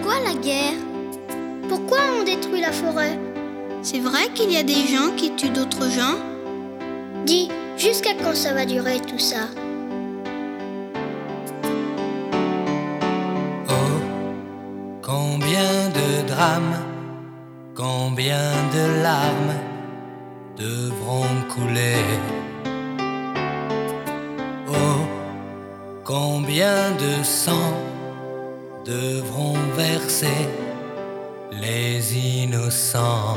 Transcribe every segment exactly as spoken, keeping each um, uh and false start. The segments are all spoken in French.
quoi la guerre? Pourquoi on détruit la forêt? C'est vrai qu'il y a des gens qui tuent d'autres gens? Dis, jusqu'à quand ça va durer tout ça? Oh, combien de drames, combien de larmes devront couler? Oh, combien de sang devront verser les innocents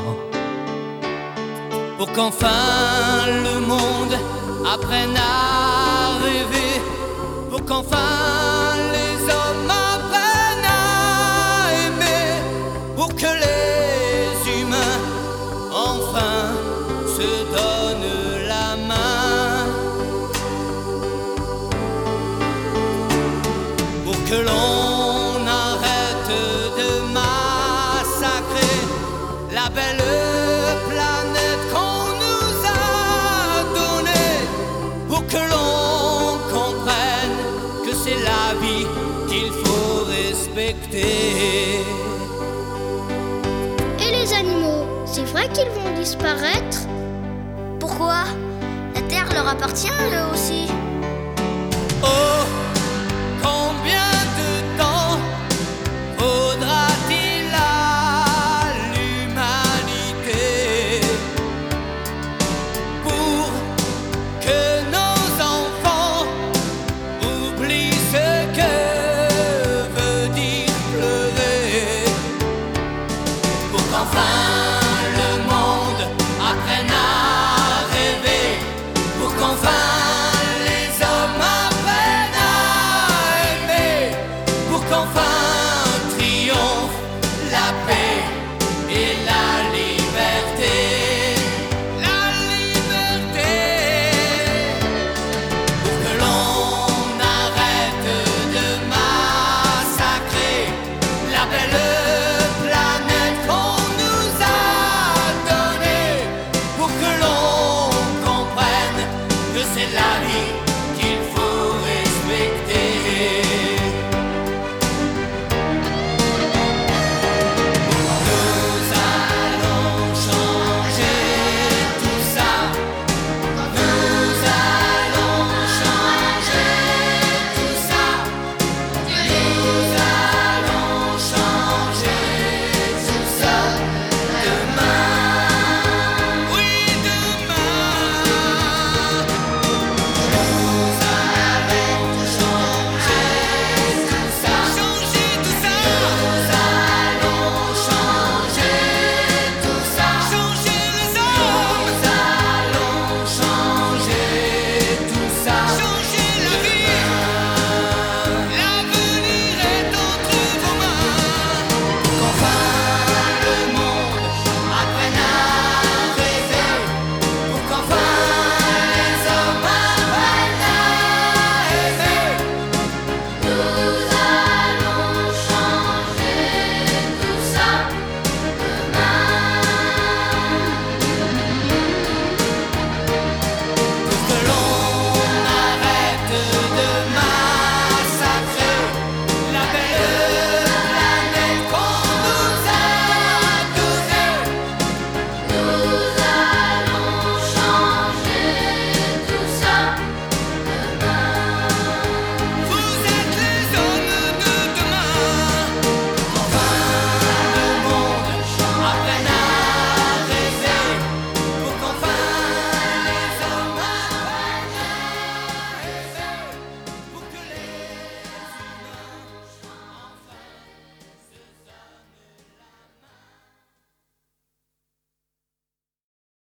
pour qu'enfin le monde apprenne à rêver, pour qu'enfin les hommes apprennent à aimer, pour que les humains enfin se donnent la main, pour que l'on arrête de massacrer la belle planète qu'on nous a donnée, pour que l'on comprenne que c'est la vie qu'il faut respecter. Et les animaux, c'est vrai qu'ils vont disparaître? Pourquoi? La terre leur appartient eux aussi. Oh,